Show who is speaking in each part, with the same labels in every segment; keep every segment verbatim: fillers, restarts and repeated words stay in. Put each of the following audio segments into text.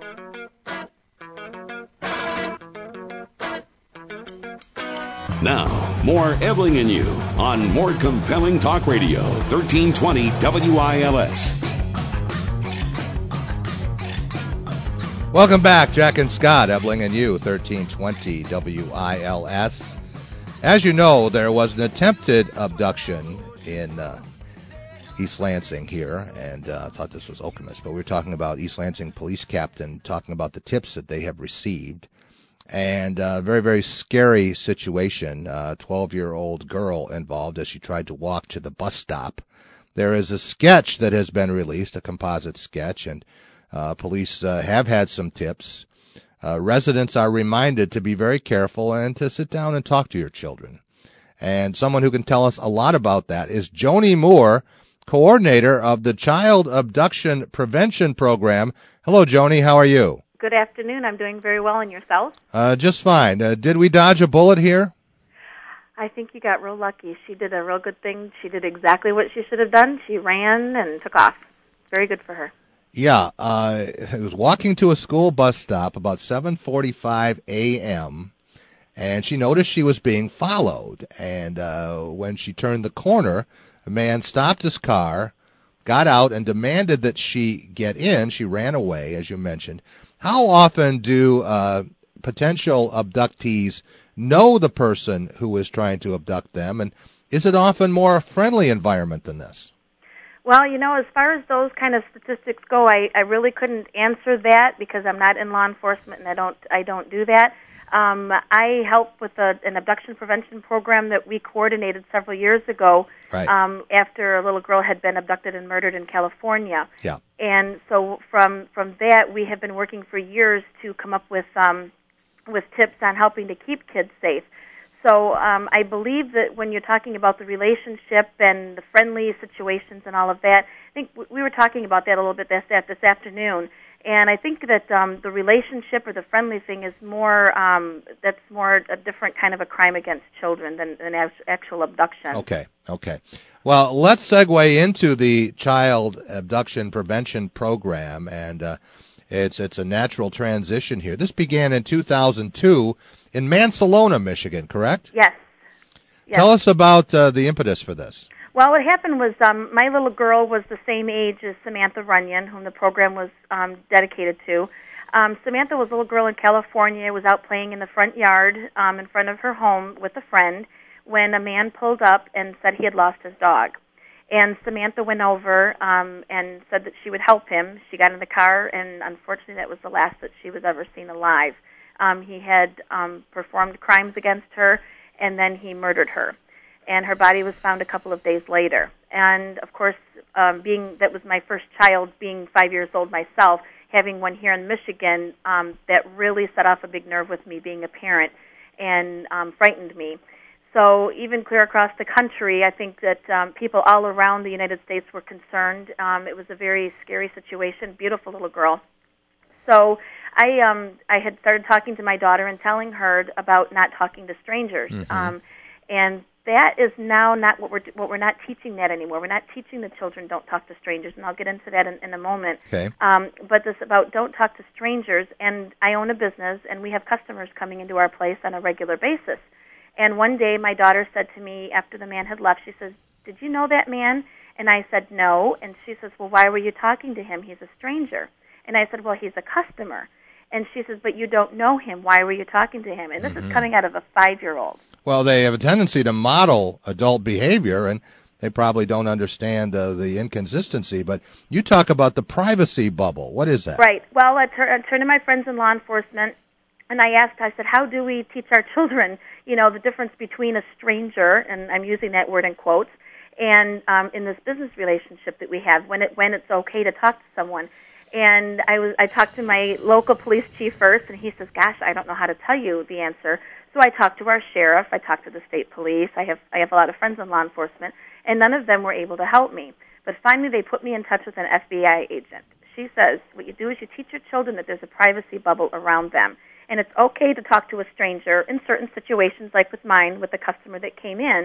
Speaker 1: Now, more Ebling and You on more compelling talk radio, thirteen twenty W I L S.
Speaker 2: Welcome back, Jack and Scott, Ebling and You, thirteen twenty W I L S. As you know, there was an attempted abduction in uh, East Lansing here, and uh, I thought this was Okemos, but we were talking about East Lansing police captain talking about the tips that they have received. And a uh, very, very scary situation. A uh, twelve-year-old girl involved as she tried to walk to the bus stop. There is a sketch that has been released, a composite sketch, and uh, police uh, have had some tips. Uh, residents are reminded to be very careful and to sit down and talk to your children. And someone who can tell us a lot about that is Joni Moore, coordinator of the Child Abduction Prevention Program. Hello, Joni. How are you?
Speaker 3: Good afternoon. I'm doing very well, and yourself?
Speaker 2: Uh, just fine. Uh, did we dodge a bullet here?
Speaker 3: I think you got real lucky. She did a real good thing. She did exactly what she should have done. She ran and took off. Very good for her.
Speaker 2: Yeah. Uh, I was walking to a school bus stop about seven forty-five a.m., and she noticed she was being followed. And uh, when she turned the corner, a man stopped his car, got out, and demanded that she get in. She ran away, as you mentioned. How often do uh, potential abductees know the person who is trying to abduct them, and is it often more a friendly environment than this?
Speaker 3: Well, you know, as far as those kind of statistics go, I, I really couldn't answer that because I'm not in law enforcement and I don't I don't do that. Um, I help with a, an abduction prevention program that we coordinated several years ago
Speaker 2: right.
Speaker 3: um, after a little girl had been abducted and murdered in California.
Speaker 2: Yeah.
Speaker 3: And so from from that, we have been working for years to come up with um, with tips on helping to keep kids safe. So um, I believe that when you're talking about the relationship and the friendly situations and all of that, I think we were talking about that a little bit this, this afternoon. And I think that um, the relationship or the friendly thing is more, um, that's more a different kind of a crime against children than an actual abduction.
Speaker 2: Okay, okay. Well, let's segue into the Child Abduction Prevention Program, and uh, it's it's a natural transition here. This began in two thousand two in Mansalona, Michigan, correct?
Speaker 3: Yes. yes.
Speaker 2: Tell us about uh, the impetus for this.
Speaker 3: Well, what happened was um, my little girl was the same age as Samantha Runyon, whom the program was um, dedicated to. Um, Samantha was a little girl in California, was out playing in the front yard um, in front of her home with a friend when a man pulled up and said he had lost his dog. And Samantha went over um, and said that she would help him. She got in the car, and unfortunately that was the last that she was ever seen alive. Um, he had um, performed crimes against her, and then he murdered her. And her body was found a couple of days later. And, of course, um, being that was my first child, being five years old myself, having one here in Michigan, um, that really set off a big nerve with me being a parent and um, frightened me. So even clear across the country, I think that um, people all around the United States were concerned. Um, it was a very scary situation, beautiful little girl. So I um, I had started talking to my daughter and telling her about not talking to strangers.
Speaker 2: Mm-hmm.
Speaker 3: Um, and that is now not what we're what we're not teaching that anymore. We're not teaching the children don't talk to strangers, and I'll get into that in, in a moment.
Speaker 2: Okay.
Speaker 3: Um, but this about don't talk to strangers, and I own a business, and we have customers coming into our place on a regular basis. And one day my daughter said to me after the man had left, she says, "Did you know that man?" And I said, "No." And she says, "Well, why were you talking to him? He's a stranger." And I said, "Well, he's a customer." And she says, "But you don't know him. Why were you talking to him?" And this mm-hmm. is coming out of a five-year-old.
Speaker 2: Well, they have a tendency to model adult behavior, and they probably don't understand uh, the inconsistency. But you talk about the privacy bubble. What is that?
Speaker 3: Right. Well, I, tur- I turned to my friends in law enforcement, and I asked, I said, how do we teach our children, you know, the difference between a stranger, and I'm using that word in quotes, and um, in this business relationship that we have, when it when it's okay to talk to someone. And I was I talked to my local police chief first, and he says, "Gosh, I don't know how to tell you the answer." So I talked to our sheriff. I talked to the state police. I have I have a lot of friends in law enforcement, and none of them were able to help me. But finally, they put me in touch with an F B I agent. She says, "What you do is you teach your children that there's a privacy bubble around them, and it's okay to talk to a stranger in certain situations, like with mine, with the customer that came in.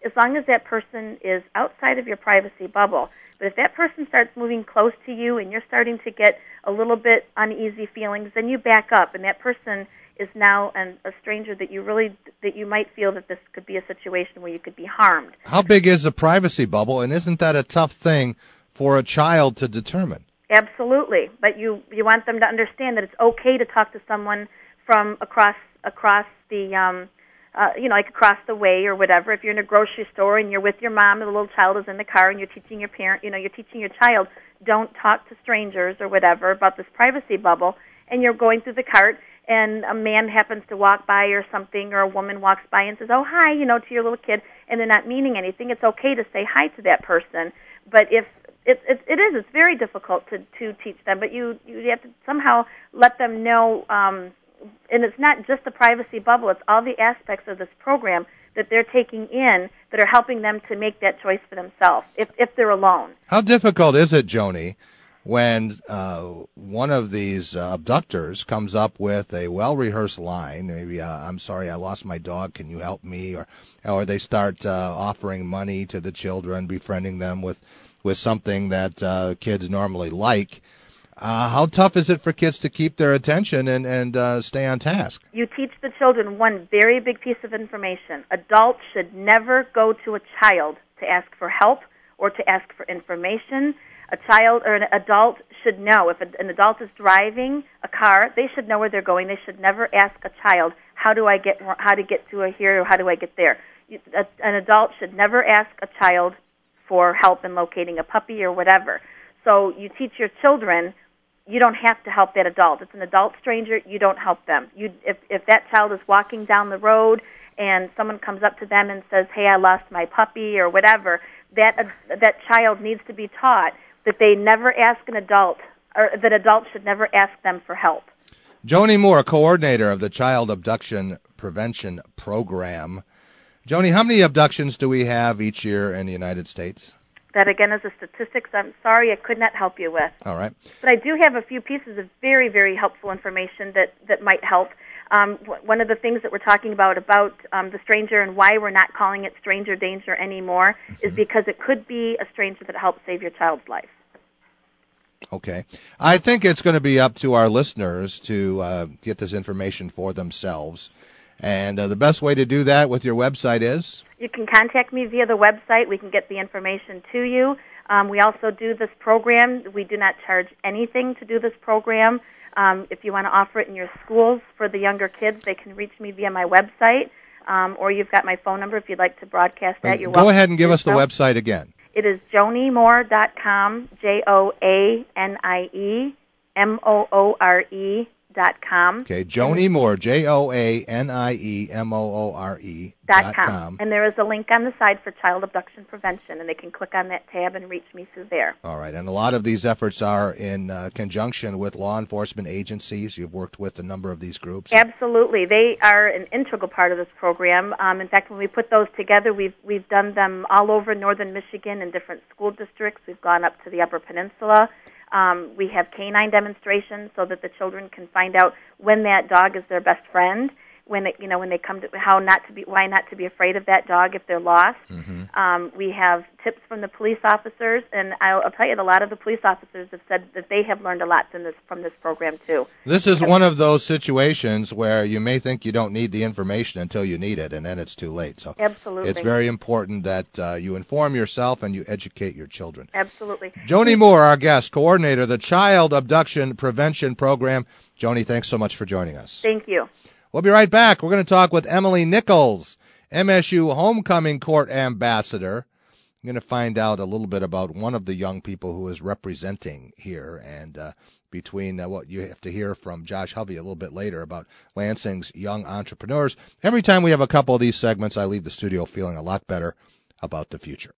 Speaker 3: as long as that person is outside of your privacy bubble. But if that person starts moving close to you and you're starting to get a little bit uneasy feelings, then you back up, and that person is now an, a stranger that you really, that you might feel that this could be a situation where you could be harmed.
Speaker 2: How big is the privacy bubble, and isn't that a tough thing for a child to determine?
Speaker 3: Absolutely, but you, you want them to understand that it's okay to talk to someone from across across the, um, uh, you know, like across the way or whatever. If you're in a grocery store and you're with your mom and the little child is in the car and you're teaching your parent, you know, you're teaching your child, don't talk to strangers or whatever about this privacy bubble, and you're going through the cart and a man happens to walk by or something, or a woman walks by and says, oh, hi, you know, to your little kid, and they're not meaning anything, it's okay to say hi to that person. But if it, it, it is, it's very difficult to, to teach them, but you, you have to somehow let them know, um, and it's not just the privacy bubble, it's all the aspects of this program that they're taking in that are helping them to make that choice for themselves, if, if they're alone.
Speaker 2: How difficult is it, Joni, when uh, one of these uh, abductors comes up with a well-rehearsed line, maybe, uh, I'm sorry, I lost my dog, can you help me? Or or they start uh, offering money to the children, befriending them with, with something that uh, kids normally like. Uh, how tough is it for kids to keep their attention and, and uh, stay on task?
Speaker 3: You teach the children one very big piece of information. Adults should never go to a child to ask for help or to ask for information. A child or an adult should know. If an adult is driving a car, they should know where they're going. They should never ask a child, how do I get how to get to here or how do I get there? An adult should never ask a child for help in locating a puppy or whatever. So you teach your children, you don't have to help that adult. It's an adult stranger, you don't help them. You, if, if that child is walking down the road and someone comes up to them and says, hey, I lost my puppy or whatever, that uh, that child needs to be taught that they never ask an adult, or that adults should never ask them for help.
Speaker 2: Joni Moore, coordinator of the Child Abduction Prevention Program. Joni, how many abductions do we have each year in the United States?
Speaker 3: That, again, is a statistics I'm sorry I could not help you with.
Speaker 2: All right.
Speaker 3: But I do have a few pieces of very, very helpful information that, that might help. Um, w- one of the things that we're talking about, about um, the stranger and why we're not calling it stranger danger anymore, mm-hmm. is because it could be a stranger that helps save your child's life.
Speaker 2: Okay. I think it's going to be up to our listeners to uh, get this information for themselves. And uh, the best way to do that with your website is?
Speaker 3: You can contact me via the website. We can get the information to you. Um, we also do this program. We do not charge anything to do this program. Um, if you want to offer it in your schools for the younger kids, they can reach me via my website, um, or you've got my phone number if you'd like to broadcast that. You're
Speaker 2: Go ahead and give us the website again.
Speaker 3: It is joni moore dot com, J O A N I E M O O R E dot com.
Speaker 2: Okay, Joni Moore, J O A N I E M O O R E dot com.
Speaker 3: And there is a link on the side for child abduction prevention, and they can click on that tab and reach me through there.
Speaker 2: All right, and a lot of these efforts are in uh, conjunction with law enforcement agencies. You've worked with a number of these groups.
Speaker 3: Absolutely. They are an integral part of this program. Um, in fact, when we put those together, we've, we've done them all over northern Michigan in different school districts. We've gone up to the Upper Peninsula. Um, we have canine demonstrations so that the children can find out when that dog is their best friend, when it, you know when they come to how not to be why not to be afraid of that dog if they're lost. Mm-hmm. Um, we have tips from the police officers, and I'll, I'll tell you, a lot of the police officers have said that they have learned a lot from this from this program too.
Speaker 2: This is one of those situations where you may think you don't need the information until you need it, and then it's too late. So
Speaker 3: absolutely,
Speaker 2: it's very important that uh, you inform yourself and you educate your children.
Speaker 3: Absolutely.
Speaker 2: Joni Moore, our guest, coordinator of the Child Abduction Prevention Program. Joni, thanks so much for joining us.
Speaker 3: Thank you.
Speaker 2: We'll be right back. We're going to talk with Emily Nichols, M S U Homecoming Court Ambassador. I'm going to find out a little bit about one of the young people who is representing here, and uh, between uh, what you have to hear from Josh Hovey a little bit later about Lansing's young entrepreneurs. Every time we have a couple of these segments, I leave the studio feeling a lot better about the future.